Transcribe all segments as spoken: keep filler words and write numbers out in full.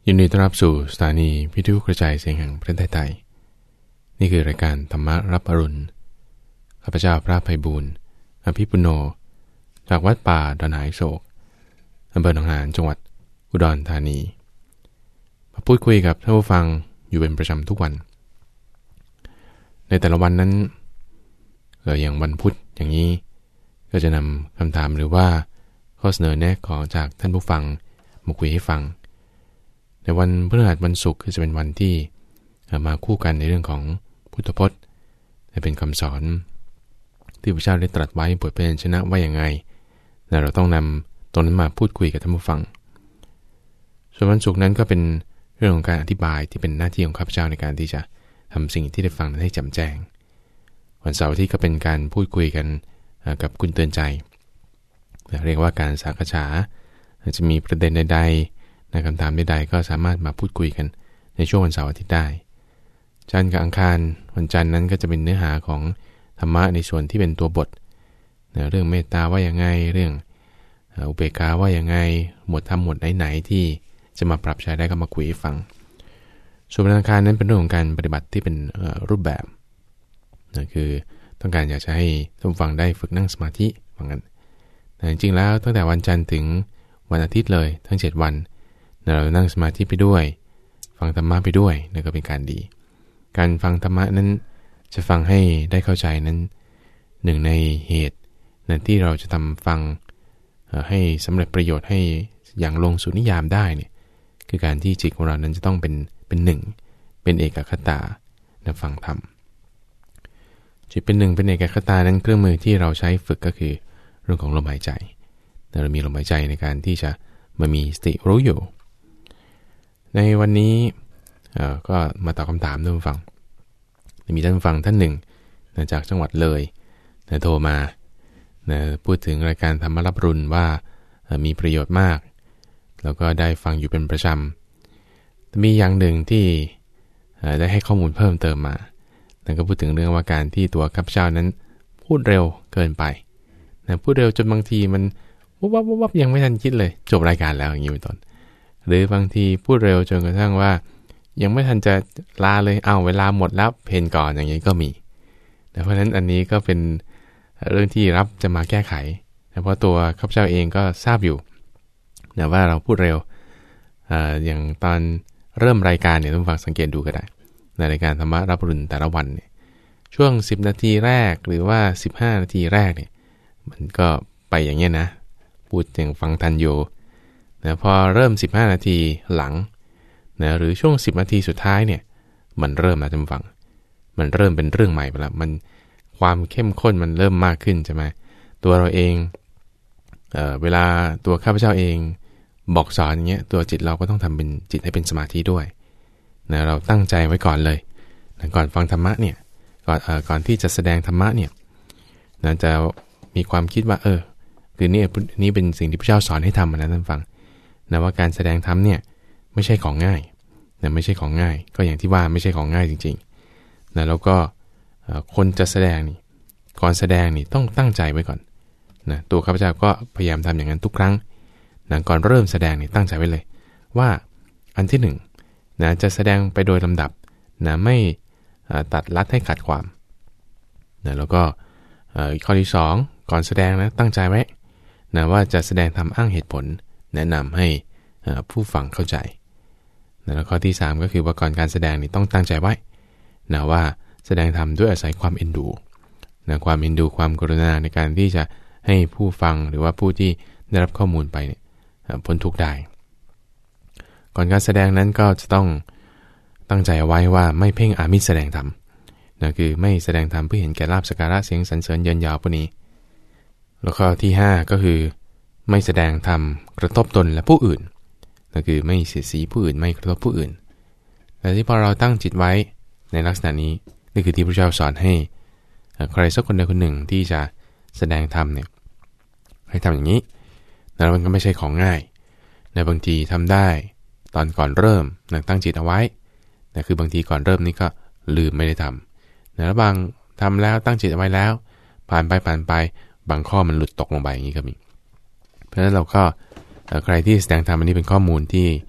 ยินดีต้อนรับสู่สถานีวิทยุกระจายเสียงแห่งประเทศไทยนี่คือรายการธรรมรับอรุณข้าพเจ้าพระไพบูลย์อภิปุโนจากวัดป่าดอนหายโศกอำเภอหนองหานจังหวัดอุดรธานีมาพูดคุยกับท่านผู้ฟังอยู่เป็นประจำทุกวันในแต่ละวันนั้นเอออย่างวันพุธอย่างนี้ก็จะนำคำถามหรือว่าข้อเสนอแนะของจากท่านผู้ฟังมาคุยให้ฟังในวันพฤหัสวันศุกร์ก็จะเป็นวันที่มาคู่กันในเรื่องของพุทธพจน์และเป็นคำสอนที่พระเจ้าได้ตรัสไว้บทพยัญชนะว่าอย่างไงและเราต้องนำตรงนั้นมาพูดคุยกับท่านผู้ฟังส่วนวันศุกร์นั้นก็เป็นเรื่องของการอธิบายที่เป็นหน้าที่ของข้าพเจ้าในการที่จะทำสิ่งที่ได้ฟังนั้นให้แจ่มแจ้งวันเสาร์ที่ก็เป็นการพูดคุยกันกับคุณเตือนใจเรียกว่าการสักษาจะมีประเด็นใดๆในคำถามใดๆก็สามารถมาพูดคุยกันในช่วงวันเสาร์อาทิตย์ได้จันทร์กับอังคารวันจันทร์นั้นก็จะเป็นเนื้อหาของธรรมะในส่วนที่เป็นตัวบทเรื่องเมตตาว่ายังไงเรื่องอุเบกขาว่ายังไงหมวดธรรมหมวดไหนๆที่จะมาปรับใช้ได้ก็มาคุยให้ฟังส่วนวันอังคารนั้นเป็นเรื่องของการปฏิบัติที่เป็นรูปแบบนั่นคือต้องการอยากจะให้ท่านฟังได้ฝึกนั่งสมาธิว่างั้นแต่จริงๆแล้วตั้งแต่วันจันทร์ถึงวันอาทิตย์เลยทั้งเจ็ดวันเรานั่งสมาธิไปด้วยฟังธรรมะไปด้วยนั่นก็เป็นการดีการฟังธรรมะนั้นจะฟังให้ได้เข้าใจนั้นหนึ่งในเหตุนั้นที่เราจะทำฟังให้สำเร็จประโยชน์ให้อย่างลงสู่นิยามได้เนี่ยคือการที่จิตของเรานั้นจะต้องเป็นเป็นหนึ่งเป็นเอกคตาในฟังธรรมจิตเป็นหนึ่งเป็นเอกคตานั้นเครื่องมือที่เราใช้ฝึกก็คือเรื่องของลมหายใจเรามีลมหายใจในการที่จะมามีสติรู้อยู่ในวันนี้ก็มาตอบคำถามท่านผู้ฟังมีท่านผู้ฟังท่านหนึ่งจากจังหวัดเลยโทรมาพูดถึงรายการธรรมรับรุณว่ามีประโยชน์มากแล้วก็ได้ฟังอยู่เป็นประจำมีอย่างหนึ่งที่ได้ให้ข้อมูลเพิ่มเติมมานั่นก็พูดถึงเรื่องว่าการที่ตัวข้าพเจ้านั้นพูดเร็วเกินไปนะพูดเร็วจนบางทีมันวับวับวับยังไม่ทันคิดเลยจบรายการแล้วอย่างนี้เป็นต้นหรือบางทีพูดเร็วจนกระทั่งว่ายังไม่ทันจะลาเลยเอาเวลาหมดแล้วเพนก่อนอย่างนี้ก็มีแต่เพราะฉะนั้นอันนี้ก็เป็นเรื่องที่รับจะมาแก้ไขเพราะตัวข้าพเจ้าเองก็ทราบอยู่นะว่าเราพูดเร็วอ่าอย่างตอนเริ่มรายการเนี่ยต้องฟังสังเกตดูก็ได้ในรายการธรรมะรับรุณแต่ละวันเนี่ยช่วงสิบนาทีแรกหรือว่าสิบห้านาทีแรกเนี่ยมันก็ไปอย่างเงี้ยนะพูดอย่างฟังทันอยู่นะพอเริ่มสิบห้านาทีหลังนะหรือช่วงสิบนาทีสุดท้ายเนี่ยมันเริ่มนะท่านผู้ฟังมันเริ่มเป็นเรื่องใหม่ไปแล้วมันความเข้มข้นมันเริ่มมากขึ้นใช่ไหมตัวเราเองเอ่อเวลาตัวข้าพเจ้าเองบอกสอนอย่างเงี้ยตัวจิตเราก็ต้องทำเป็นจิตให้เป็นสมาธิด้วยนะเราตั้งใจไว้ก่อนเลยนะก่อนฟังธรรมะเนี่ยก่อนเอ่อก่อนที่จะแสดงธรรมะเนี่ยนะจะมีความคิดว่าเออคือนี่นี่เป็นสิ่งที่พระเจ้าสอนให้ทำนะท่านฟังนะว่าการแสดงธรรมเนี่ยไม่ใช่ของง่ายนะไม่ใช่ของง่ายก็อย่างที่ว่าไม่ใช่ของง่ายจริงๆนะแล้วก็คนจะแสดงนี่ก่อนแสดงนี่ต้องตั้งใจไว้ก่อนนะตัวข้าพเจ้าก็พยายามทำอย่างนั้นทุกครั้งนะก่อนเริ่มแสดงนี่ตั้งใจไว้เลยว่าอันที่หนึ่งนะจะแสดงไปโดยลำดับนะไม่ตัดลัดให้ขัดความนะแล้วก็ข้อที่สองก่อนแสดงนะตั้งใจไว้นะว่าจะแสดงทำอ้างเหตุผลแนะนำให้ผู้ฟังเข้าใจนะแล้วข้อที่สามก็คือว่าก่อนการแสดงนี่ต้องตั้งใจไว้นะว่าแสดงธรรมด้วยอาศัยความเอ็นดูนะความเอ็นดูความกรุณาในการที่จะให้ผู้ฟังหรือว่าผู้ที่ได้รับข้อมูลไปเนี่ยพ้นทุกข์ได้ก่อนการแสดงนั้นก็จะต้องตั้งใจเอาไว้ว่าไม่เพ่งอามิสแสดงธรรมนะคือไม่แสดงธรรมเพื่อเห็นแก่ลาภสักการะเสียงสรรเสริญเยินยาวพวกนี้แล้วก็ที่ห้าก็คือไม่แสดงธรรมกระทบตนและผู้อื่นนั่นคือไม่เสียดสีผู้อื่นไม่กระทบผู้อื่นแต่ที่พอเราตั้งจิตไว้ในลักษณะนี้นี่คือที่พระเจ้าสอนให้ใครสักคนใดคนหนึ่งที่จะแสดงธรรมเนี่ยให้ทำอย่างนี้แล้วมันก็ไม่ใช่ของง่ายในบางทีทำได้ตอนก่อนเริ่มนะตั้งจิตเอาไว้แต่คือบางทีก่อนเริ่มนี่ก็ลืมไม่ได้ทำนะแล้วบางทำแล้วตั้งจิตเอาไว้แล้วผ่านไปผ่านไปบางข้อมันหลุดตกลงไปอย่างนี้ก็มีเพราะฉะนั้นเราก็ใครที่แสดงธรรมอันนี้เป็นข้อมูลที่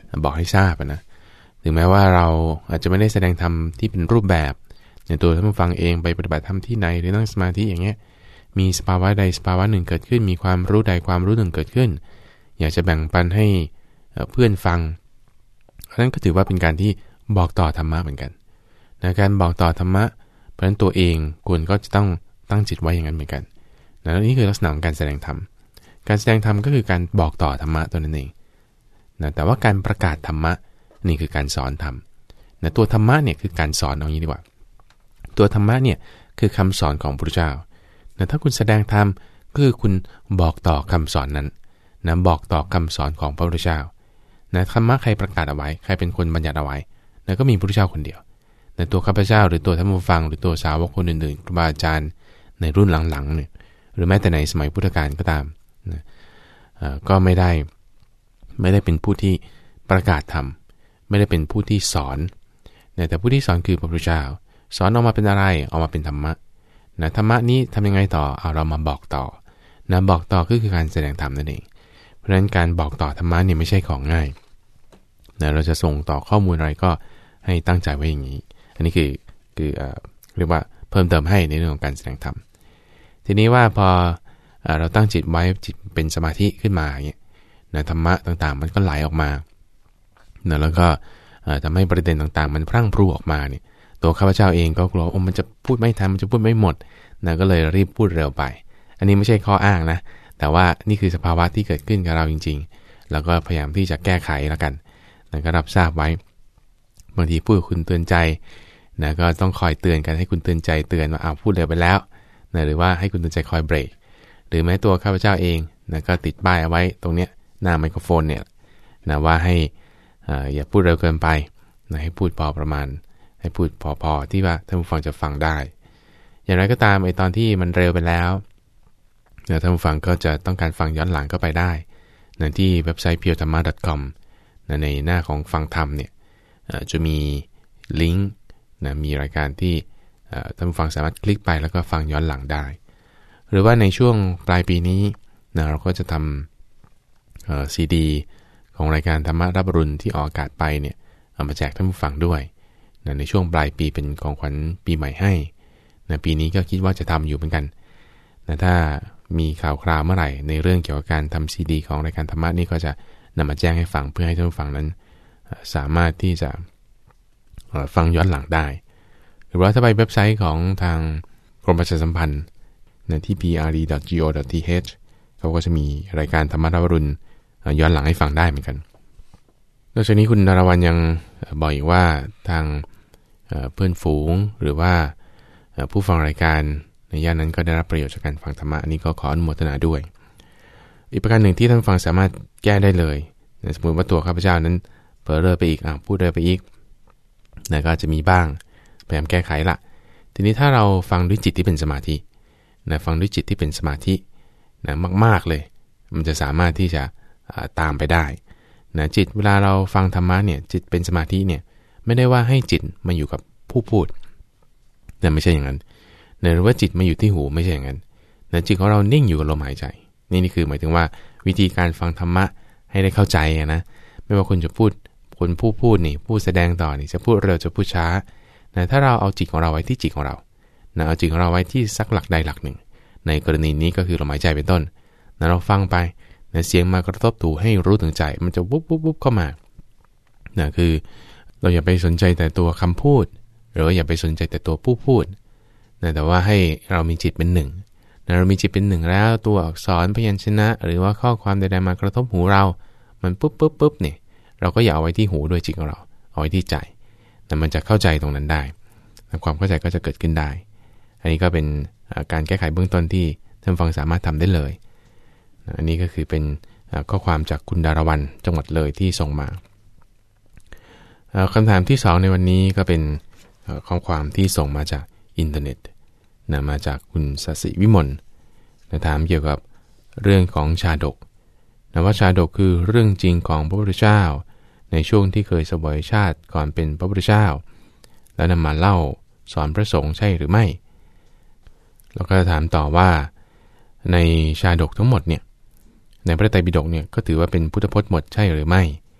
บอกให้ทราบนะถึงแม้ว่าเราอาจจะไม่ได้แสดงธรรมที่เป็นรูปแบบอย่างตัวท่านผู้ฟังเองไปปฏิบัติธรรมที่ไหนหรือนั่งสมาธิอย่างเงี้ยมีสภาวะใดสภาวะหนึ่งเกิดขึ้นมีความรู้ใดความรู้หนึ่งเกิดขึ้นอยากจะแบ่งปันให้เพื่อนฟังนั่นก็ถือว่าเป็นการที่บอกต่อธรรมะเหมือนกันนะการบอกต่อธรรมะเพราะฉะนั้นตัวเองควรก็จะต้องตั้งจิตไว้อย่างนั้นเหมือนกันนะนี่คือลักษณะของการแสดงธรรมการแสดงธรรมก็คือการบอกต่อธรรมะตัวนั้นเองนะแต่ว่าการประกาศธรรมะนี่คือการสอนธรรมนะตัวธรรมะเนี่ยคือการสอนเอางี้ดีกว่าตัวธรรมะเนี่ยคือคำสอนของพระพุทธเจ้านะถ้าคุณแสดงธรรมก็คือคุณบอกต่อคำสอนนั้นนะบอกต่อคำสอนของพระพุทธเจ้านะธรรมะใครประกาศเอาไว้ใครเป็นคนบัญญัติเอาไว้นะก็มีพระพุทธเจ้าคนเดียวนะตัวข้าพเจ้าหรือตัวท่านผู้ฟังหรือตัวสาวกคนอื่นๆครูบาอาจารย์ในรุ่นหลังๆเนี่ยหรือแม้แต่ในสมัยพุทธกาลก็ตามนะก็ไม่ได้ไม่ได้เป็นผู้ที่ประกาศธรรมไม่ได้เป็นผู้ที่สอนนะแต่ผู้ที่สอนคือพระพุทธเจ้าสอนออกมาเป็นอะไรออกมาเป็นธรรมะนะธรรมะนี้ทำยังไงต่อเอาเรามาบอกต่อนะบอกต่อก็คือการแสดงธรรมนั่นเองเพราะฉะนั้นการบอกต่อธรรมะเนี่ยไม่ใช่ของง่ายนะเราจะส่งต่อข้อมูลอะไรก็ให้ตั้งใจไว้อย่างนี้อันนี้คือคือเอ่อเรียกว่าเพิ่มเติมให้ในเรื่องของการแสดงธรรมทีนี้ว่าพอเอ่อเราตั้งจิตไว้จิตเป็นสมาธิขึ้นมาอย่างเงี้ยนะธรรมะต่างๆมันก็ไหลออกมานะแล้วก็เอ่อทำให้ประเด็นต่างๆมันพรั่งพรูออกมาเนี่ยตัวข้าพเจ้าเองก็กลัวโอ้มันจะพูดไม่ทันมันจะพูดไม่หมดนะก็เลยรีบพูดเร็วไปอันนี้ไม่ใช่ข้ออ้างนะแต่ว่านี่คือสภาวะที่เกิดขึ้นกับเราจริงๆแล้วก็พยายามที่จะแก้ไขแล้วกันนะก็รับทราบไว้บางทีพูดคุณเตือนใจนะก็ต้องคอยเตือนกันให้คุณเตือนใจเตือนว่าอ้าวพูดเร็วไปแล้วนะหรือว่าให้คุณเตือนใจคอยเบรกหรือแม้ตัวข้าพเจ้าเองนะก็ติดป้ายเอาไว้ตรงเนี้ยหน้าไมโครโฟนเนี่ยนะว่าให้อ่าอย่าพูดเร็วเกินไปนะให้พูดพอประมาณให้พูดพอๆที่ว่าท่านผู้ฟังจะฟังได้อย่างไรก็ตามไอ้ตอนที่มันเร็วไปแล้วนะท่านผู้ฟังก็จะต้องการฟังย้อนหลังก็ไปได้นะที่เว็บไซต์ เพียวธรรมะ ดอท คอม นะในหน้าของฟังธรรมเนี่ยจะมีลิงก์นะมีรายการที่ท่านผู้ฟังสามารถคลิกไปแล้วก็ฟังย้อนหลังได้หรือว่าในช่วงปลายปีนี้นะเราก็จะทำซีดีของรายการธรรมะรับอรุณที่ออกอากาศไปเนี่ยเอามาแจกท่านผู้ฟังด้วยนะในช่วงปลายปีเป็นของขวัญปีใหม่ให้นะปีนี้ก็คิดว่าจะทำอยู่เหมือนกันนะถ้ามีข่าวคราวเมื่อไหร่ในเรื่องเกี่ยวกับการทำซีดีของรายการธรรมะนี่ก็จะนำมาแจ้งให้ฟังเพื่อให้ท่านผู้ฟังนั้นสามารถที่จะฟังย้อนหลังได้หรือว่าถ้าไปเว็บไซต์ของทางกรมประชาสัมพันธ์นะที่ พี อาร์ ดี ดอท จี โอ ดอท ที เอช เขาก็จะมีรายการธรรมะรับอรุณย้อนหลังให้ฟังได้เหมือนกันนอกจากนี้คุณนรวรรณยังบอกอีกว่าทางเพื่อนฝูงหรือว่าผู้ฟังรายการในย่านนั้นก็ได้รับประโยชน์จากการฟังธรรมะอันนี้ก็ขออนุโมทนาด้วยอีกประการหนึ่งที่ท่านฟังสามารถแก้ได้เลยสมมติว่าตัวข้าพเจ้านั้นเผลอเร่อไปอีกอ่ะพูดเร่อไปอีกนะก็จะมีบ้างพยายามแก้ไขละทีนี้ถ้าเราฟังด้วยจิตที่เป็นสมาธินะฟังด้วยจิตที่เป็นสมาธินะมากๆเลยมันจะสามารถที่จะตามไปได้นะจิตเวลาเราฟังธรรมะเนี่ยจิตเป็นสมาธิเนี่ยไม่ได้ว่าให้จิตมาอยู่กับผู้พูดนะไม่ใช่อย่างนั้นหรือว่าจิตมาอยู่ที่หูไม่ใช่อย่างนั้นนะจิตของเรานิ่งอยู่กับลมหายใจนี่นี่คือหมายถึงว่าวิธีการฟังธรรมะให้ได้เข้าใจนะไม่ว่าคุณจะพูดคนผู้พูดนี่ผู้แสดงต่อนี่จะพูดเร็วจะพูดช้านะถ้าเราเอาจิตของเราไว้ที่จิตของเรานะเอาจิตของเราไว้ที่สักหลักใดหลักหนึ่งในกรณีนี้ก็คือลมหายใจเป็นต้นนะเราฟังไปนะเสียงมากระทบถูให้รู้ถึงใจมันจะวุบวุบวุบเข้ามานะคือเราอย่าไปสนใจแต่ตัวคำพูดหรืออย่าไปสนใจแต่ตัวผู้พูดนะแต่ว่าให้เรามีจิตเป็นหนึ่งนะเรามีจิตเป็นหนึ่งแล้วตัวอักษรพยัญชนะหรือว่าข้อความใดๆมากระทบหูเรามันปุ๊บปุ๊บปุ๊บเนี่ยเราก็อย่าเอาไว้ที่หูด้วยจิตของเราเอาไว้ที่ใจแต่มันจะเข้าใจตรงนั้นได้ความเข้าใจก็จะเกิดขึ้นได้อันนี้ก็เป็นการแก้ไขเบื้องต้นที่ท่านฟังสามารถทำได้เลยอันนี้ก็คือเป็นข้อความจากคุณดารวรรณจังหวัดเลยที่ส่งมาคำถามที่สองในวันนี้ก็เป็นข้อความที่ส่งมาจากอินเทอร์เน็ตนะมาจากคุณศศิวิมลนะถามเกี่ยวกับเรื่องของชาดกนะว่าชาดกคือเรื่องจริงของพระพุทธเจ้าในช่วงที่เคยเสวยชาติก่อนเป็นพระพุทธเจ้าแล้วนำมาเล่าสอนพระสงฆ์ใช่หรือไม่แล้วก็ถามต่อว่าในชาดกทั้งหมดเนี่ยในพระไตรปิฎกเนี่ยก็ถือว่าเป็นพุทธพจน์หมดใช่หรือไม่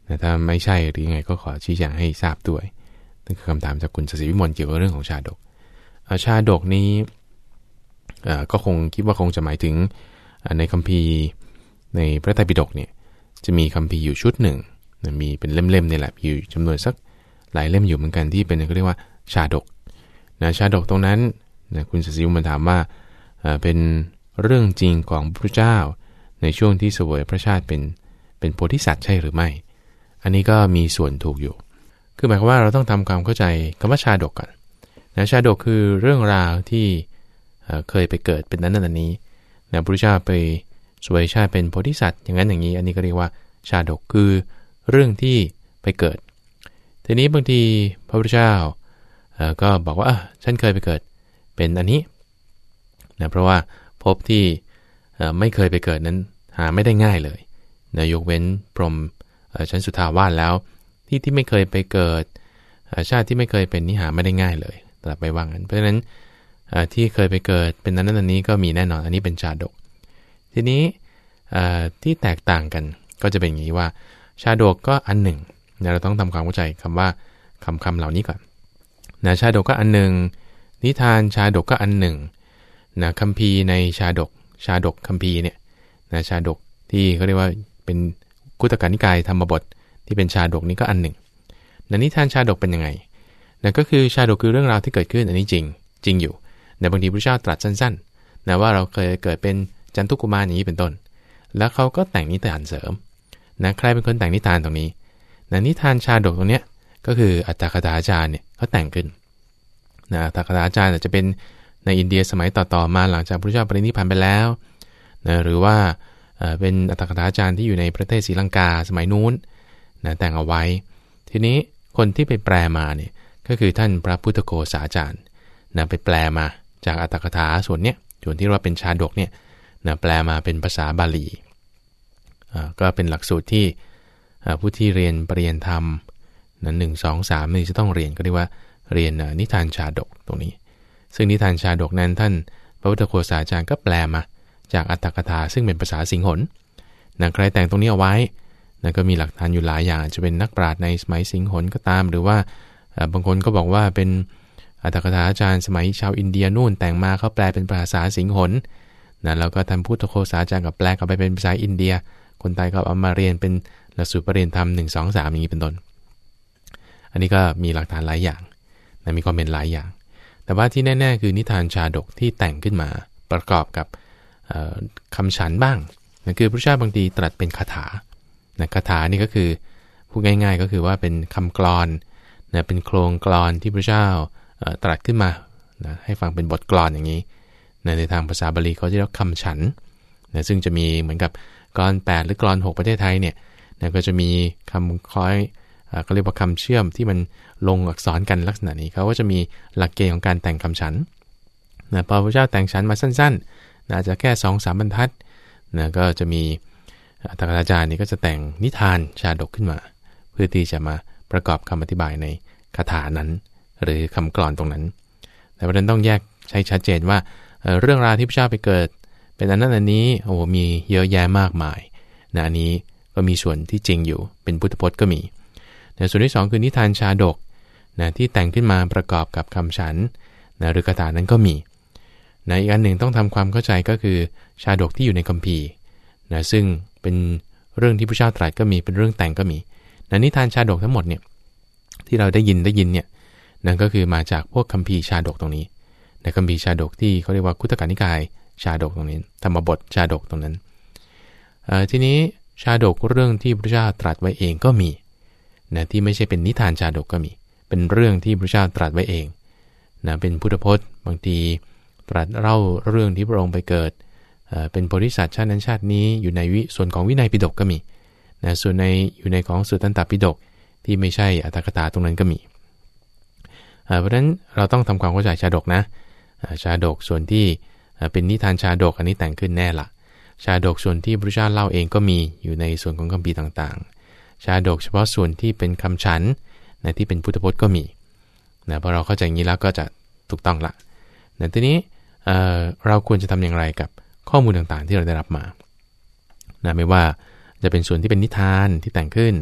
แต่ถ้าไม่ใช่หรือยังไงก็ขอชี้แจงให้ทราบด้วยนั่นคือคำถามจากคุณศศิวิมลเกี่ยวกับเรื่องของชาดกชาดกนี้ก็คงคิดว่าคงจะหมายถึงในคัมภีร์ในพระไตรปิฎกเนี่ยจะมีคัมภีร์อยู่ชุดหนึ่งมีเป็นเล่มๆนี่แหละอยู่จำนวนสักหลายเล่มอยู่เหมือนกันที่เป็นเขาเรียกว่าชาดกนะชาดกตรงนั้นนะคุณศศิวิมลถามว่าเป็นเรื่องจริงของพระเจ้าในช่วงที่เสวยพระชาติเป็นเป็นโพธิสัตว์ใช่หรือไม่อันนี้ก็มีส่วนถูกอยู่คือหมายความว่าเราต้องทำความเข้าใจคำว่าชาดกก่อนนะชาดกคือเรื่องราวที่เคยไปเกิดเป็นนั้นนั้นนี้นะพระเจ้าไปเสวยชาติเป็นโพธิสัตว์อย่างนั้นอย่างนี้อันนี้ก็เรียกว่าชาดกคือเรื่องที่ไปเกิดทีนี้บางทีพระพุทธเจ้าก็บอกว่าฉันเคยไปเกิดเป็นอันนี้นะเพราะว่าภพที่ไม่เคยไปเกิดนั้นหาไม่ได้ง่ายเลยนะยกเว้นพรหมชั้นสุทาวาสแล้วที่ที่ไม่เคยไปเกิดชาติที่ไม่เคยเป็นนี่หาไม่ได้ง่ายเลยตรัสไปว่างั้นเพราะฉะนั้นที่เคยไปเกิดเป็นนั้นนั้นนี้ก็มีแน่นอนอันนี้เป็นชาดกทีนี้ที่แตกต่างกันก็จะเป็นอย่างนี้ว่าชาดกก็อันหนึ่งนะเราต้องทำความเข้าใจคำว่าคำคำเหล่านี้ก่อนนะชาดกก็อันหนึ่งนิทานชาดกก็อันหนึ่งนะคัมภีร์ในชาดกชาดกคัมภีร์เนี่ยนะชาดกที่เขาเรียกว่าเป็นกุตกนิกายธรรมบทที่เป็นชาดกนี้ก็อันหนึ่งนะนิทานชาดกเป็นยังไงนะก็คือชาดกคือเรื่องราวที่เกิดขึ้นอันนี้จริงจริงอยู่ในบางทีพระเจ้าตรัสสั้นๆนะว่าเราเคยเกิดเป็นจันทุกุมารอย่างนี้เป็นต้นแล้วเขาก็แต่งนิทานเสริมนะใครเป็นคนแต่งนิทานตรงนี้นะนิทานชาดกตรงเนี้ยก็คืออัตถกถาจารย์เนี่ยเขาแต่งขึ้นนะอัตถกถาจารย์จะเป็นในอินเดียสมัยต่อๆมาหลังจากพระเจ้าปรินิพพานไปแล้วนะหรือว่าเป็นอัตถกถาจารย์ที่อยู่ในประเทศศรีลังกาสมัยนู้นนะแต่งเอาไว้ทีนี้คนที่ไปแปลมาเนี่ยก็คือท่านพระพุทธโฆษาจารย์นะไปแปลมาจากอัตถกถาส่วนเนี้ยส่วนที่ว่าเป็นชาดกเนี่ยนะแปลมาเป็นภาษาบาลีก็เป็นหลักสูตรที่ผู้ที่เรียนปริญญาธรรมนะหนึ่งสองสามนี่จะต้องเรียนก็เรียกว่าเรียนนิทานชาดกตรงนี้ซึ่งนิทานชาดกนั้นท่านพระพุทธโฆษาจารย์ก็แปลมาจากอัตถกถาซึ่งเป็นภาษาสิงหนนะใครแต่งตรงนี้เอาไว้นะก็มีหลักฐานอยู่หลายอย่างจะเป็นนักปราชญ์ในสมัยสิงหนก็ตามหรือว่าบางคนก็บอกว่าเป็นอัตถกถาอาจารย์สมัยชาวอินเดียนู่นแต่งมาเขาแปลเป็นภาษาสิงหนนะแล้วก็ทำพุทธโฆษาจารย์กับแปลกลับไปเป็นภาษาอินเดียคนไทยก็เอามาเรียนเป็นหลักสูตรปริญญาธรรมหนึ่ง สอง สามอย่างนี้เป็นต้นอันนี้ก็มีหลักฐานหลายอย่างนะมีความเป็นหลายอย่างแต่ว่าที่แน่ๆคือนิทานชาดกที่แต่งขึ้นมาประกอบกับคำฉันบ้างนะคือพระเจ้าบางทีตรัสเป็นคาถานะคาถานี่ก็คือพูดง่ายๆก็คือว่าเป็นคำกลอนนะเป็นโครงกลอนที่พระเจ้าตรัสขึ้นมานะให้ฟังเป็นบทกลอนอย่างนี้นะในทางภาษาบาลีเขาจะเรียกคำฉันนะซึ่งจะมีเหมือนกับกลอนแปดหรือกลอนหกประเทศไทยเนี่ยนะก็จะมีคำคล้อยเขาเรียกว่าคำเชื่อมที่มันลงอักษรกันลักษณะนี้เขาก็จะมีหลักเกณฑ์ของการแต่งคำฉันนะพอพระเจ้าแต่งฉันมาสั้นๆนะอาจจะแค่ สองสาม บรรทัดนะก็จะมีอัตถกถาจารย์นี่ก็จะแต่งนิทานชาดกขึ้นมาเพื่อที่จะมาประกอบคำอธิบายในคาถานั้นหรือคำกลอนตรงนั้นแต่ประเด็นต้องแยกใช้ชัดเจนว่าเรื่องราวที่พระเจ้าไปเกิดเป็นอันนั้นอันนี้โอ้มีเยอะแยะมากมายนะอันนี้ก็มีส่วนที่จริงอยู่เป็นพุทธพจน์ก็มีแต่ส่วนที่สองคือนิทานชาดกนะที่แต่งขึ้นมาประกอบกับคำฉันนะหรือคาถานั้นก็มีนะอีกอันหนึ่งต้องทำความเข้าใจก็คือชาดกที่อยู่ในคัมภีร์นะซึ่งเป็นเรื่องที่พระเจ้าตรัสก็มีเป็นเรื่องแต่งก็มีนะนิทานชาดกทั้งหมดเนี่ยที่เราได้ยินได้ยินเนี่ยนั่นก็คือมาจากพวกคัมภีร์ชาดกตรงนี้ในคัมภีร์ชาดกที่เขาเรียกว่าคุตกนิกายชาดกตรงนี้ธรรมบทชาดกตรงนั้นทีนี้ชาดกเรื่องที่พระเจ้าตรัสไว้เองก็มีนะที่ไม่ใช่เป็นนิทานชาดกก็มีเป็นเรื่องที่พระเจ้าตรัสไว้เองนะเป็นพุทธพจน์บางทีตรัสเล่าเรื่องที่พระองค์ไปเกิดเป็นโพธิสัตว์ชาตินั้นชาตินี้อยู่ในวิส่วนของวินัยปิฎกก็มีนะส่วนในอยู่ในของสุตตันตปิฎกที่ไม่ใช่อัตถกถาตรงนั้นก็มีเพราะฉะนั้นเราต้องทำความเข้าใจชาดกนะชาดกส่วนที่เป็นนิทานชาดกอันนี้แต่งขึ้นแน่ละชาดกส่วนที่พระเจ้าเล่าเองก็มีอยู่ในส่วนของคัมภีร์ต่างๆชาดกเฉพาะส่วนที่เป็นคำฉันนะที่เป็นพุทธพจน์ก็มีนะพอเราเข้าใจอย่างนี้แล้วก็จะถูกต้องละนะทีนี้เอ่อเราควรจะทำอย่างไรกับข้อมูลต่างๆที่เราได้รับมานะไม่ว่าจะเป็นส่วนที่เป็นนิทานที่แต่งขึ้น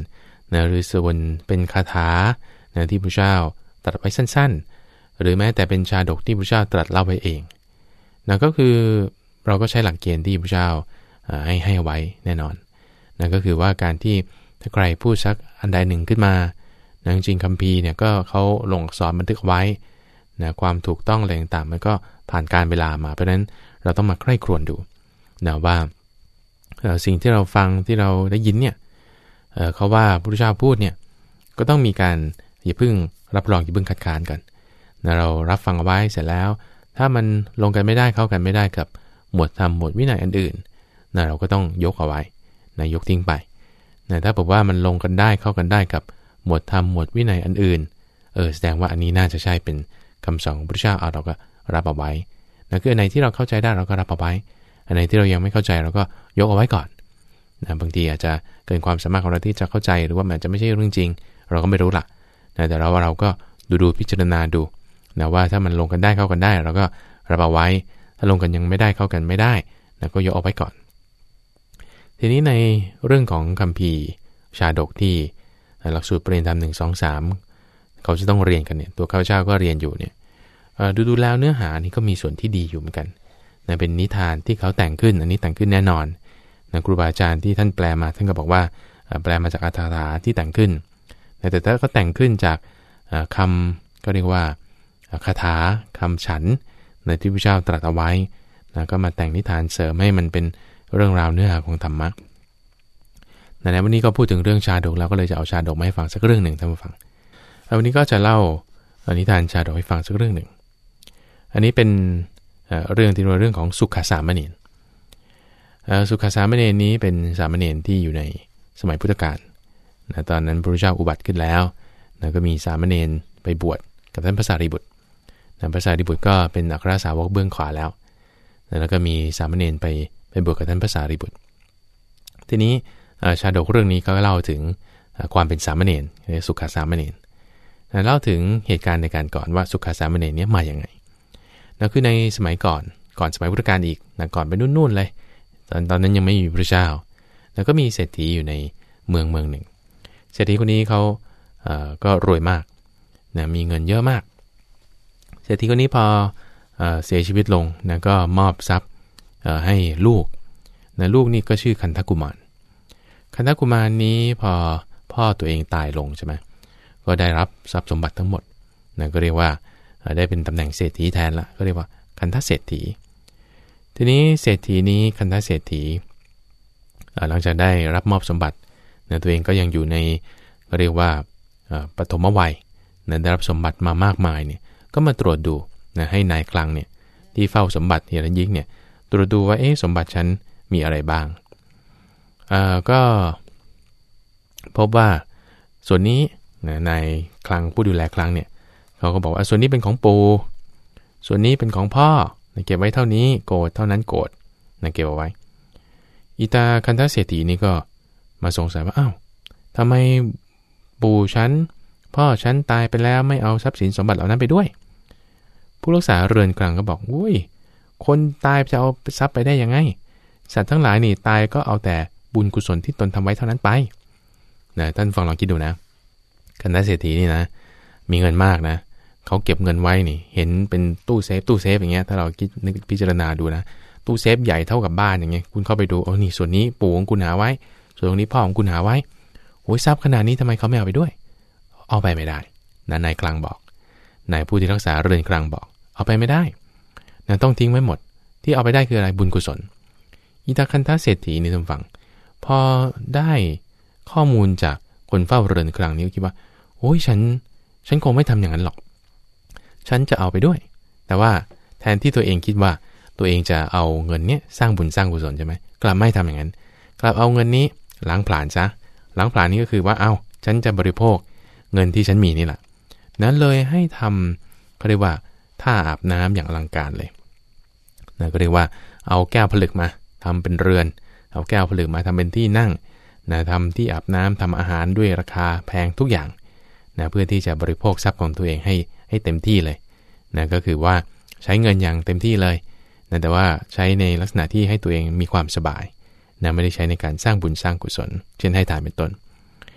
นะหรือส่วนเป็นคาถานะที่พระเจ้าตรัสไว้สั้นๆหรือแม้แต่เป็นชาดกที่พระเจ้าตรัสเล่าไว้เองนะก็คือเราก็ใช้หลักเกณฑ์ที่พระเจ้าให้ให้ไว้แน่นอนนะก็คือว่าการที่ถ้าใครพูดสักอันใดหนึ่งขึ้นมานะจริงคัมภีร์เนี่ยก็เขาลงอักษรบันทึกไว้นะความถูกต้องอะไรต่างๆมันก็ผ่านการเวลามาเพราะฉะนั้นเราต้องมาใคร่ครวญดูนะว่าสิ่งที่เราฟังที่เราได้ยินเนี่ย เ, เขาว่าพระพุทธเจ้าพูดเนี่ยก็ต้องมีการอย่าเพิ่งรับรองอย่าเพิ่งคัดค้านกันนะเรารับฟังเอาไว้เสร็จแล้วถ้ามันลงกันไม่ได้เข้ากันไม่ได้กับหมวดธรรมหมวดวินัยอันอื่นนะเราก็ต้องยกเอาไว้นะยกทิ้งไปนะถ้าบอกว่ามันลงกันได้เข้ากันได้กับหมวดธรรมหมวดวินัยอันอื่นเออแสดงว่าอันนี้น่าจะใช่เป็นคำสอนของพระพุทธเจ้าเอาเราก็รับเอาไว้นะคืออันไหนที่เราเข้าใจได้เราก็รับเอาไว้อันไหนที่เรายังไม่เข้าใจเราก็ยกเอาไว้ก่อนนะบางทีอาจจะเกินความสามารถของเราที่จะเข้าใจหรือว่ามันจะไม่ใช่เรื่องจริงเราก็ไม่รู้ละนะแต่เราว่าเราก็ดูดูพิจารณาดูนะว่าถ้ามันลงกันได้เข้ากันได้เราก็รับเอาไว้ถ้าลงกันยังไม่ได้เข้ากันไม่ได้นะก็ยกเอาไว้ก่อนทีนี้ในเรื่องของคัมภีร์ชาดกที่หลักสูตรปริญญาธรรมหนึ่ง สอง สามเขาจะต้องเรียนกันเนี่ยตัวข้าพเจ้าก็เรียนอยู่เนี่ยดูดูแล้วเนื้อหานี่ก็มีส่วนที่ดีอยู่เหมือนกันนะเป็นนิทานที่เขาแต่งขึ้นอันนี้แต่งขึ้นแน่นอนนะครูบาอาจารย์ที่ท่านแปลมาท่านก็บอกว่าแปลมาจากอรรถกถาที่แต่งขึ้นแต่ถ้าก็แต่งขึ้นจากคำก็เรียกว่าคาถาคำฉันในที่พระเจ้าตรัสเอาไว้นะก็มาแต่งนิทานเสริมให้มันเป็นเรื่องราวเนื้อหาของธรรมะในวันนี้ก็พูดถึงเรื่องชาดกแล้วก็เลยจะเอาชาดกมาให้ฟังสักเรื่องหนึ่งท่านผู้ฟังวันนี้ก็จะเล่านิทานชาดกให้ฟังสักเรื่องหนึ่งอันนี้เป็นเรื่องที่เรื่องของสุขสามเณรสุขสามเณรนี้เป็นสามเณรที่อยู่ในสมัยพุทธกาลนะตอนนั้นพระพุทธเจ้าอุบัติขึ้นแล้วนะก็มีสามเณรไปบวชกับท่านพระสารีบุตรนะพระสารีบุตรก็เป็นอัครสาวกเบื้องขวาแล้วนะแล้วก็มีสามเณรไปไปบวชกับท่านพระสารีบุตรทีนี้ชาดกเรื่องนี้ก็เล่าถึงความเป็นสามเณรสุขสามเณรนะเล่าถึงเหตุการณ์ในการก่อนว่าสุขสามเณรนี้มาอย่างไงนะคือในสมัยก่อนก่อนสมัยพุทธกาลอีกนะก่อนไปนู่นๆเลยตอนตอนนั้นยังไม่มีพระเจ้าแล้วก็มีเศรษฐีอยู่ในเมืองเมืองหนึ่งเศรษฐีคนนี้เขาเอ่อก็รวยมากนะมีเงินเยอะมากเศรษฐีคนนี้พอเอ่อเสียชีวิตลงนะก็มอบทรัพย์เอ่อให้ลูกนะลูกนี่ก็ชื่อคันธกุมารคันธกุมารนี้พอพ่อตัวเองตายลงใช่ไหมก็ได้รับทรัพย์สมบัติทั้งหมดนะก็เรียกว่าได้เป็นตำแหน่งเศรษฐีแทนละก็เรียกว่าคันธเศรษฐีทีนี้เศรษฐีนี้คันธเศรษฐีหลังจากได้รับมอบสมบัตินะตัวเองก็ยังอยู่ในก็เรียกว่าปฐมวัยนะได้รับสมบัติมามากมายเนี่ยก็มาตรวจดูนะให้นายคลังเนี่ยที่เฝ้าสมบัติเฮียรยิกเนี่ยตรวจดูว่าเอ๊ะสมบัติฉันมีอะไรบ้างอ่าก็พบว่าส่วนนี้นะนายคลังผู้ดูแลคลังเนี่ยเขาก็บอกว่าส่วนนี้เป็นของปู่ส่วนนี้เป็นของพ่อนะเก็บไว้เท่านี้โกรธเท่านั้นโกรธนะเก็บเอาไว้อีตาคันธเศรษฐีนี่ก็มาสงสัยว่าอ้าวทำไมปู่ฉันพ่อฉันตายไปแล้วไม่เอาทรัพย์สินสมบัติเหล่านั้นไปด้วยผู้รักษาเรือนกลางก็บอกอุ้ยคนตายจะเอาทรัพย์ไปได้ยังไงสัตว์ทั้งหลายนี่ตายก็เอาแต่บุญกุศลที่ตนทำไว้เท่านั้นไปนะท่านฟังลองคิดดูนะคันธเศรษฐีนี่นะมีเงินมากนะเขาเก็บเงินไว้นี่เห็นเป็นตู้เซฟตู้เซฟอย่างเงี้ยถ้าเราคิดนึกพิจารณาดูนะตู้เซฟใหญ่เท่ากับบ้านอย่างเงี้ยคุณเข้าไปดูโอ้นี่ส่วนนี้ปู่ของคุณหาไว้ส่วนตรงนี้พ่อของคุณหาไว้โอ้ยทรัพย์ขนาดนี้ทำไมเขาไม่เอาไปด้วยเอาไปไม่ได้นะนายคลังบอกนายผู้ที่รักษาเรือนคลังบอกเอาไปไม่ได้นะต้องทิ้งไว้หมดที่เอาไปได้คืออะไรบุญกุศลอิตาคันธเศรษฐีนี่ท่านฟังพอได้ข้อมูลจากคนเฝ้าเรือนคลังนี้คิดว่าโอ้ยฉันฉันคงไม่ทำอย่างนั้นหรอกฉันจะเอาไปด้วยแต่ว่าแทนที่ตัวเองคิดว่าตัวเองจะเอาเงินเนี้ยสร้างบุญสร้างกุศลใช่ไหมกลับไม่ทำอย่างนั้นกลับเอาเงินนี้ล้างผลาญซะล้างผลาญนี้ก็คือว่าเอาฉันจะบริโภคเงินที่ฉันมีนี่แหละนั้นเลยให้ทำเขาเรียกว่าท่าอาบน้ำอย่างอลังการเลยนะก็เรียกว่าเอาแก้วผลึกมาทำเป็นเรือนเอาแก้วผลึกมาทำเป็นที่นั่งนะทำที่อาบน้ำทำอาหารด้วยราคาแพงทุกอย่างนะเพื่อที่จะบริโภคทรัพย์ของตัวเองให้ให้เต็มที่เลยนะก็คือว่าใช้เงินอย่างเต็มที่เลยนะแต่ว่าใช้ในลักษณะที่ให้ตัวเองมีความสบายนะไม่ได้ใช้ในการสร้างบุญสร้างกุศลเช่นให้ทานเป็นต้น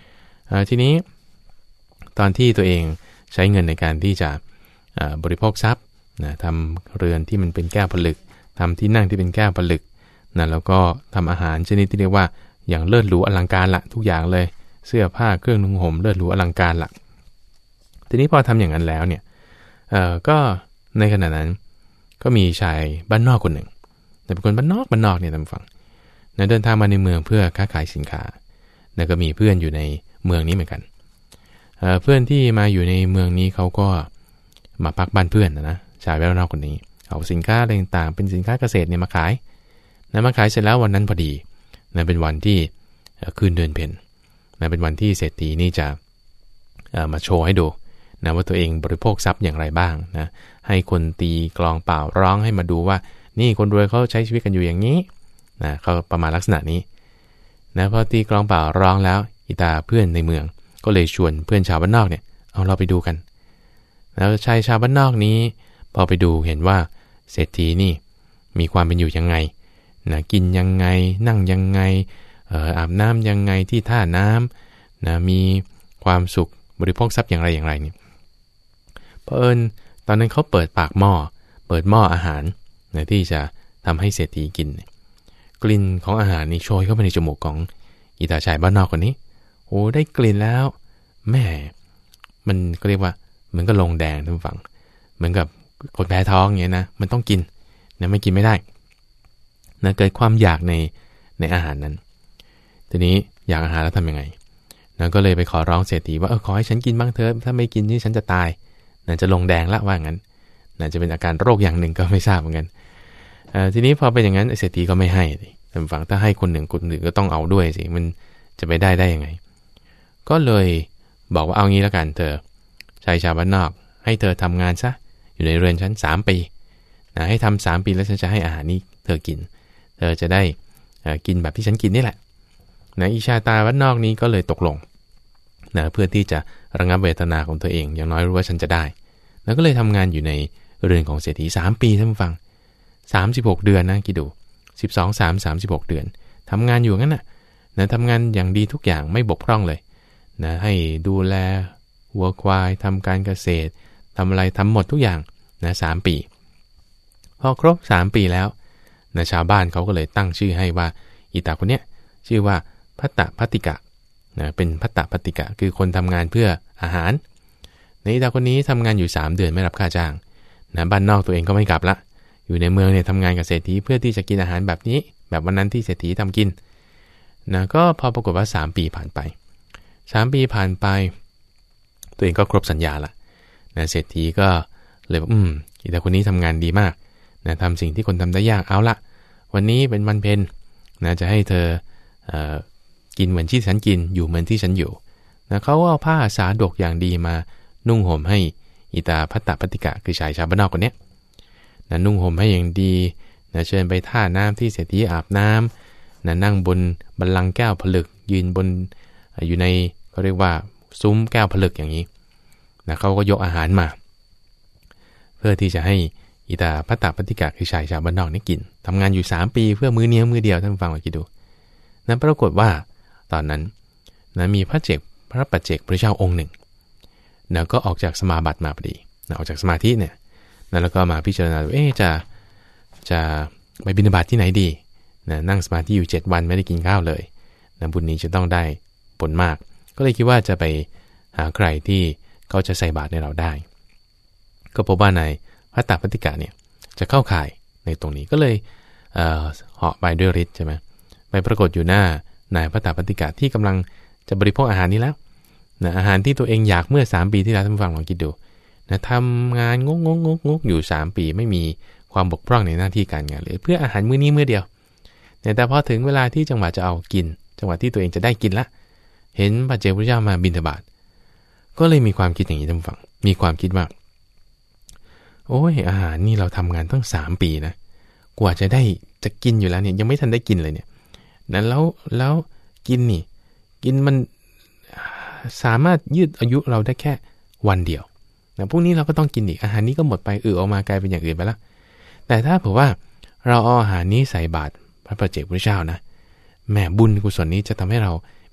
ทีนี้ตอนที่ตัวเองใช้เงินในการที่จะบริโภคทรัพย์นะทำเรือนที่มันเป็นแก้วผลึกทำที่นั่งที่เป็นแก้วผลึกนะแล้วก็ทำอาหารชนิดที่เรียกว่าอย่างเลิศหรูอลังการละทุกอย่างเลยเสื้อผ้าเครื่องนุ่งห่มเลิศหรูอลังการละทีนี้พอทำอย่างนั้นแล้วเนี่ยเอ่อก็ในขณะนั้นก็มีชายบ้านนอกคนหนึ่งแต่เป็นคนบ้านนอกบ้านนอกเนี่ยทำฟังนะเดินทางมาในเมืองเพื่อค้าขายสินค้าแล้วก็มีเพื่อนอยู่ในเมืองนี้เหมือนกันเอ่อเพื่อนที่มาอยู่ในเมืองนี้เขาก็มาพักบ้านเพื่อนนะนะชายบ้านนอกคนนี้เอาสินค้าอะไรต่างๆเป็นสินค้าเกษตรเนี่ยมาขายนะมาขายเสร็จแล้ววันนั้นพอดีนะเป็นวันที่คืนเดือนเพ็ญนะเป็นวันที่เศรษฐีนี่จะมาโชว์ให้ดูนะว่าตัวเองบริโภคทรัพย์อย่างไรบ้างนะให้คนตีกลองเปล่าร้องให้มาดูว่านี่คนรวยเขาใช้ชีวิตกันอยู่อย่างนี้นะเขาประมาณลักษณะนี้นะพอตีกลองเปล่าร้องแล้วอีตาเพื่อนในเมืองก็เลยชวนเพื่อนชาวบ้านนอกเนี่ยเอาเราไปดูกันแล้วชายชาวบ้านนอกนี้พอไปดูเห็นว่าเศรษฐีนี่มีความเป็นอยู่ยังไงนะกินยังไงนั่งยังไงเอ่ออาบน้ำยังไงที่ท่าน้ำนะมีความสุขบริโภคทรัพย์อย่างไรอย่างไรนี่เพราะเอิญตอนนั้นเขาเปิดปากหม้อเปิดหม้ออาหารนะที่จะทำให้เศรษฐีกินกลิ่นของอาหารนี่โชยเข้าไปในจมูกของอีตาชายบ้านนอกคนนี้โอ้ได้กลิ่นแล้วแม่มันก็เรียกว่าเหมือนกับลงแดงท่านฟังเหมือนกับคนแพ้ท้องอย่างเงี้ยนะมันต้องกินนะไม่กินไม่ได้นะเกิดความอยากในในอาหารนั้นทีนี้อยากอาหารแล้วทำยังไงนะก็เลยไปขอร้องเศรษฐีว่าเออขอให้ฉันกินบ้างเถอะถ้าไม่กินนี่ฉันจะตายนะจะลงแดงละว่างั้นนะจะเป็นอาการโรคอย่างหนึ่งก็ไม่ทราบเหมือนกันทีนี้พอเป็นอย่างนั้นเศรษฐีก็ไม่ให้ท่านฟังถ้าให้คนหนึ่งคนอื่นก็ต้องเอาด้วยสิมันจะไปได้ได้ยังไงก็เลยบอกว่าเอางี้แล้วกันเธอชายชาวบ้านนอกให้เธอทำงานซะอยู่ในเรือนฉันสามปีนะให้ทำสามปีแล้วฉันจะให้อาหารนี้เธอกินเธอจะได้กินแบบที่ฉันกินนี่แหละนะอิชาตาบ้านนอกนี้ก็เลยตกลงนะเพื่อที่จะระงับเวทนาของตัวเองอย่างน้อยรู้ว่าฉันจะได้แล้วก็เลยทำงานอยู่ในเรือนของเศรษฐีสามปีท่านผู้ฟังสามสิบหกเดือนนะคิดดูสิบสอง สาม สามสิบหกเดือนทำงานอยู่งั้นน่ะนะทำงานอย่างดีทุกอย่างไม่บกพร่องเลยนะให้ดูแลวัวควายทำการเกษตรทำอะไรทำหมดทุกอย่างนะสามปีพอครบสามปีแล้วนะชาวบ้านเขาก็เลยตั้งชื่อให้ว่าอีตาคนเนี้ยชื่อว่าภัตตภัตติกะนะเป็นภัตตภัตติกะคือคนทำงานเพื่ออาหารในอีตาคนนี้ทำงานอยู่สามเดือนไม่รับค่าจ้างนะบ้านนอกตัวเองก็ไม่กลับละอยู่ในเมืองเนี่ยทำงานกับเศรษฐีเพื่อที่จะกินอาหารแบบนี้แบบวันนั้นที่เศรษฐีทำกินนะก็พอปรากฏว่าสามปีผ่านไปสามปีผ่านไปตัวเองก็ครบสัญญาละนะเศรษฐีก็เลยอืมอีตาคนนี้ทำงานดีมากนะทำสิ่งที่คนทำได้ยากเอาละวันนี้เป็นวันเพ็ญนะจะให้เธอเอ่อกินเหมือนที่ฉันกินอยู่เหมือนที่ฉันอยู่นะเขาเอาผ้าสาดกอย่างดีมานุ่งห่มให้อีตาภัตตภัตติกะคือชายชาวบ้านนอกคนนี้นะนุ่งห่มให้อย่างดีนะเชิญไปท่าน้ำที่เศรษฐีอาบน้ำนะนั่งบนบัลลังก์แก้วผลึกยืนบนอยู่ในเขาเรียกว่าซุ้มแก้วผลึกอย่างนี้นะเขาก็ยกอาหารมาเพื่อที่จะให้อีตาภัตตภัตติกะคือชายชาวบ้านนอกนี่กินทำงานอยู่สามปีเพื่อมื้อนี้มื้อเดียวท่านฟังลองคิดดูนั้นปรากฏว่าตอนนั้นนะมีพระเจกพระปัจเจกพระเจ้าองค์หนึ่งนะก็ออกจากสมาบัติมาพอดีนะออกจากสมาธิเนี่ยนะแล้วก็มาพิจารณาว่าเอ๊ะจะจะไปบิณฑบาตที่ไหนดีนะนั่งสมาธิอยู่เจ็ดวันไม่ได้กินข้าวเลยนะบุญนี้จะต้องได้ผลมากก็เลยคิดว่าจะไปหาใครที่เขาจะใส่บาตรในเราได้ก็พบว่าในภัตตภัตติกะเนี่ยจะเข้าข่ายในตรงนี้ก็เลยเอ่อเหาะไปด้วยฤทธิ์ใช่ไหมไปปรากฏอยู่หน้านายภัตตภัตติกะที่กำลังจะบริโภคอาหารนี้แล้วนะอาหารที่ตัวเองอยากเมื่อสามปีที่แล้วท่านผู้ฟังลองคิดดูนะทำงานงกงกงกงกอยู่สามปีไม่มีความบกพร่องในหน้าที่การงานเลยเพื่ออาหารมื้อนี้มื้อเดียวแต่พอถึงเวลาที่จังหวะจะเอากินจังหวะที่ตัวเองจะได้กินละเห็นพระเจ้าพระเจ้ามาบิณฑบาตก็เลยมีความคิดอย่างนี้ท่านผู้ฟังมีความคิดว่าโอ้ยอาหารนี่เราทำงานตั้งสามปีนะกว่าจะได้จะกินอยู่แล้วเนี่ยยังไม่ทันได้กินเลยเนี่ยนั้นแล้วแล้วกินนี่กินมันสามารถยืดอายุเราได้แค่วันเดียวนะพรุ่งนี้เราก็ต้องกินอีกอาหารนี้ก็หมดไปเออออกมากลายเป็นอย่างอื่นไปแล้วแต่ถ้าเผื่อว่าเราเอาอาหารนี้ใส่บาตรพระปัจเจกพุทธเจ้านะแหมบุญกุศลนี้จะทำให้เรา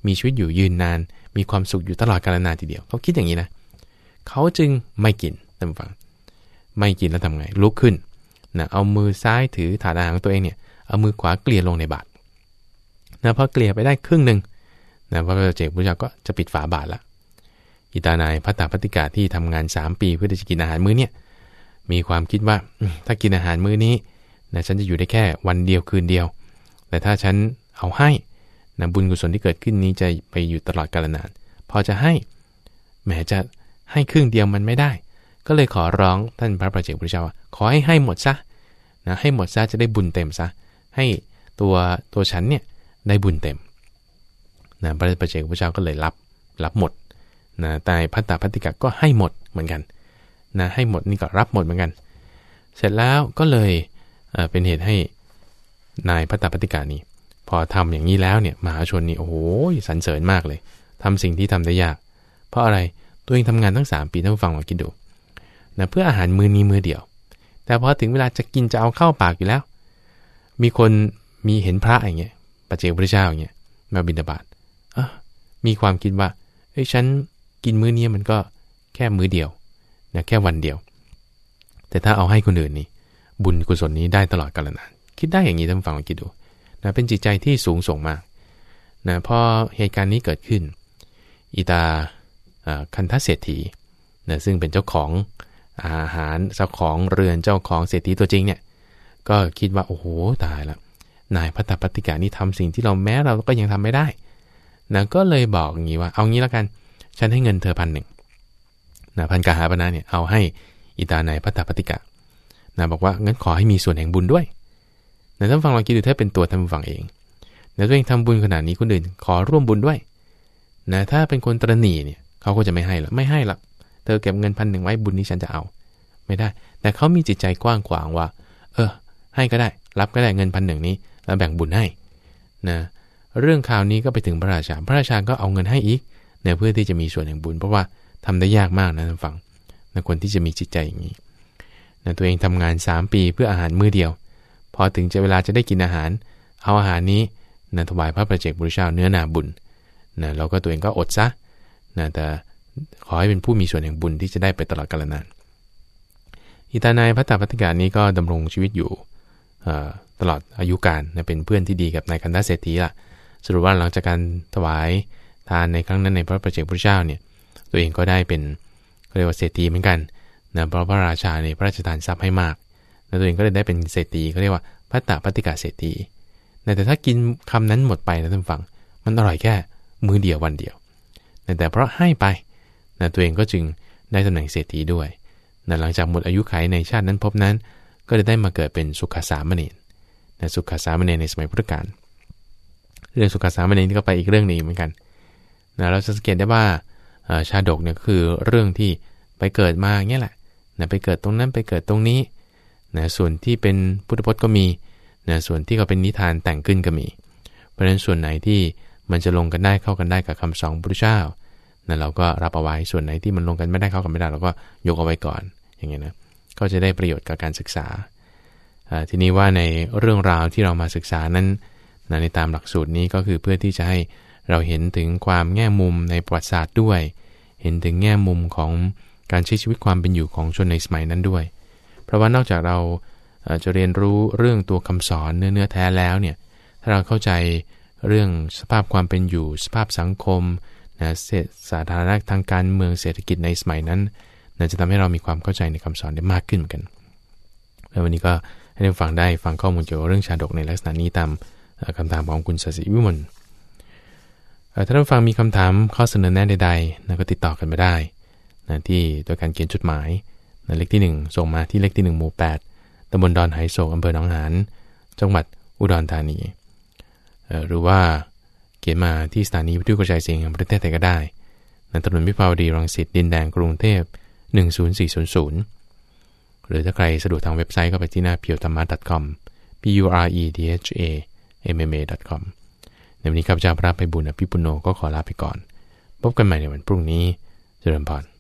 มีชีวิตอยู่ยืนนานมีความสุขอยู่ตลอดกาลนานทีเดียวเขาคิดอย่างนี้นะเขาจึงไม่กินท่านฟังไม่กินแล้วทำไงลุกขึ้นนะเอามือซ้ายถือถาดอาหารของตัวเองเนี่ยเอามือขวาเกลี่ยลงในบาตรนะพอเกลี่ยไปได้ครึ่งนึงนะพระปัจเจกพุทธเจ้าก็จะปิดฝาบาตรละอิตานายภัตตาภัตติกาที่ทำงานสามปีเพื่อจะกินอาหารมื้อเนี่ยมีความคิดว่าถ้ากินอาหารมื้อนี้นะฉันจะอยู่ได้แค่วันเดียวคืนเดียวแต่ถ้าฉันเอาให้นะบุญกุศลที่เกิดขึ้นนี้จะไปอยู่ตลอดกาลนานพอจะให้แม้จะให้ครึ่งเดียวมันไม่ได้ก็เลยขอร้องท่านพระปัจเจกพุทธเจ้าว่าขอให้ให้หมดซะนะให้หมดซะจะได้บุญเต็มซะให้ตัวตัวฉันเนี่ยได้บุญเต็มนะพระปัจเจกพุทธเจ้าก็เลยรับรับหมดนะแต่ภัตตาภัตติกะก็ให้หมดเหมือนกันนะให้หมดนี่ก็รับหมดเหมือนกันเสร็จแล้วก็เลยเอ่อเป็นเหตุให้นายภัตตาภัตติกะนี้พอทำอย่างนี้แล้วเนี่ยมหาชนนี่โอ้โหสรรเสริญมากเลยทำสิ่งที่ทำได้ยากเพราะอะไรตัวเองทำงานตั้งสามปีท่านผู้ฟังลองคิดดูนะเพื่ออาหารมื้อนี้มื้อเดียวแต่พอถึงเวลาจะกินจะเอาเข้าปากอยู่แล้วมีคนมีเห็นพระอย่างเงี้ยปัจเจกพุทธเจ้าอย่างเงี้ยมาบิณฑบาตอ่ะมีความคิดว่าเอ้ยฉันกินมื้อนี้มันก็แค่มื้อเดียวนะแค่วันเดียวแต่ถ้าเอาให้คนอื่นนี่บุญกุศลนี้ได้ตลอดกาลนานคิดได้อย่างนี้ท่านฟังลองคิดดูนะเป็นจิตใจที่สูงส่งมากนะพอเหตุการณ์นี้เกิดขึ้นอิตาคันธเศรษฐีนะซึ่งเป็นเจ้าของอาหารเจ้าของเรือนเจ้าของเศรษฐีตัวจริงเนี่ยก็คิดว่าโอ้โหตายละนายภัตตาภัตติกานี่ทำสิ่งที่เราแม้เราก็ยังทำไม่ได้นะก็เลยบอกอย่างนี้ว่าเอางี้แล้วกันฉันให้เงินเธอพันหนึ่งนะพันกาหาปณะเนี่ยเอาให้อิตานายภัตตาภัตติกานะบอกว่างั้นขอให้มีส่วนแห่งบุญด้วยนะท่านฟังลองคิดดูถ้าเป็นตัวท่านฟังเองนะตัวเองทำบุญขนาดนี้คนอื่นขอร่วมบุญด้วยนะถ้าเป็นคนตระหนี่เนี่ยเขาก็จะไม่ให้ละไม่ให้ละเธอเก็บเงินพันหนึ่งไว้บุญนี้ฉันจะเอาไม่ได้แต่เขามีจิตใจกว้างขวางว่าเออให้ก็ได้รับก็ได้เงินพันหนึ่งนี้แล้วแบ่งบุญให้นะเรื่องข่าวนี้ก็ไปถึงพระราชาพระราชาก็เอาเงินให้อีกเนี่ยเพื่อที่จะมีส่วนแห่งบุญเพราะว่าทำได้ยากมากนะท่านฟังนะคนที่จะมีจิตใจอย่างนี้นะตัวเองทำงานสามปีเพื่ออาหารมื้อเดียวพอถึงจะเวลาจะได้กินอาหารเอาอาหารนี้นะถวายพระปัจเจกพุทธเจ้าเนื้อนาบุญนะแล้วก็ตัวเองก็อดซะนะแต่ขอให้เป็นผู้มีส่วนแห่งบุญที่จะได้ไปตลอดกาลนานอิตานายภัตตาภัตติกานี้ก็ดำรงชีวิตอยู่ตลอดอายุกาลนะเป็นเพื่อนที่ดีกับนายคันธเศรษฐีล่ะสรุปว่าหลังจากการถวายทานในครั้งนั้นในพระปัจเจกพุทธเจ้าเนี่ยตัวเองก็ได้เป็นเรียกว่าเศรษฐีเหมือนกันนะเพราะพระราชาในพระราชทานทรัพย์ให้มากแล้วตัวเองก็เลยได้เป็นเศรษฐีเขาเรียกว่าภัตตาภัตติกาเศรษฐีแต่ถ้ากินคำนั้นหมดไปนะท่านฟังมันอร่อยแค่มื้อเดียววันเดียวแต่เพราะให้ไปนะตัวเองก็จึงได้ตำแหน่งเศรษฐีด้วยนะหลังจากหมดอายุขัยในชาตินั้นพบนั้นก็จะได้มาเกิดเป็นสุขสามเณรนะสุขสามเณรในสมัยพุทธกาลเรื่องสุขสามเณรนี่ก็ไปอีกเรื่องนึงเหมือนกันนะเราจะสังเกตได้ว่าชาดกเนี่ยก็คือเรื่องที่ไปเกิดมาอย่างเงี้ยแหละนะไปเกิดตรงนั้นไปเกิดตรงนี้นะส่วนที่เป็นพุทธพจน์ก็มีนะส่วนที่เขาเป็นนิทานแต่งขึ้นก็มีเพราะฉะนั้นส่วนไหนที่มันจะลงกันได้เข้ากันได้กับคำสอนพระพุทธเจ้านะเราก็รับเอาไว้ส่วนไหนที่มันลงกันไม่ได้เข้ากันไม่ได้เราก็ยกเอาไว้ก่อนอย่างเงี้ยนะก็จะได้ประโยชน์กับการศึกษาทีนี้ว่าในเรื่องราวที่เรามาศึกษานั้นนะในตามหลักสูตรนี้ก็คือเพื่อที่จะให้เราเห็นถึงความแง่มุมในประวัติศาสตร์ด้วยเห็นถึงแง่มุมของการใช้ชีวิตความเป็นอยู่ของชนในสมัยนั้นด้วยเพราะว่านอกจากเราจะเรียนรู้เรื่องตัวคำสอนเนื้อเนื้อแท้แล้วเนี่ยถ้าเราเข้าใจเรื่องสภาพความเป็นอยู่สภาพสังคมนะสาธารณะทางการเมืองเศรษฐกิจในสมัยนั้นนะจะทำให้เรามีความเข้าใจในคำสอนได้มากขึ้นเหมือนกันแล้ววันนี้ก็ให้ท่านฟังได้ฟังข้อมูลเกี่ยวกับเรื่องชาดกในลักษณะนี้ตามคำถามของคุณศศิวิมลถ้าท่านฟังมีคำถามข้อเสนอแนะใดๆนะก็ติดต่อกันมาได้นะที่โดยการเขียนจดหมายนะเลขที่หนึ่งส่งมาที่เลขที่หนึ่งหมู่แปดตำบลดอนไหโศกอำเภอหนองหานจังหวัดอุดรธานีหรือว่าเขียนมาที่สถานีวิทยุกระจายเสียงแห่งประเทศไทยก็ได้ณถนนวิภาวดีรังสิตดินแดงกรุงเทพหนึ่งศูนย์สี่ศูนย์ศูนย์หรือถ้าใครสะดวกทางเว็บไซต์ก็ไปที่หน้า พี ยู ธรรมะ ดอท คอม p u r e t h a m m a ดอท คอม ในวันนี้ข้าพเจ้าพระไพบูลย์อภิปุโนก็ขอลาไปก่อนพบกันใหม่ในวันพรุ่งนี้เจริญพร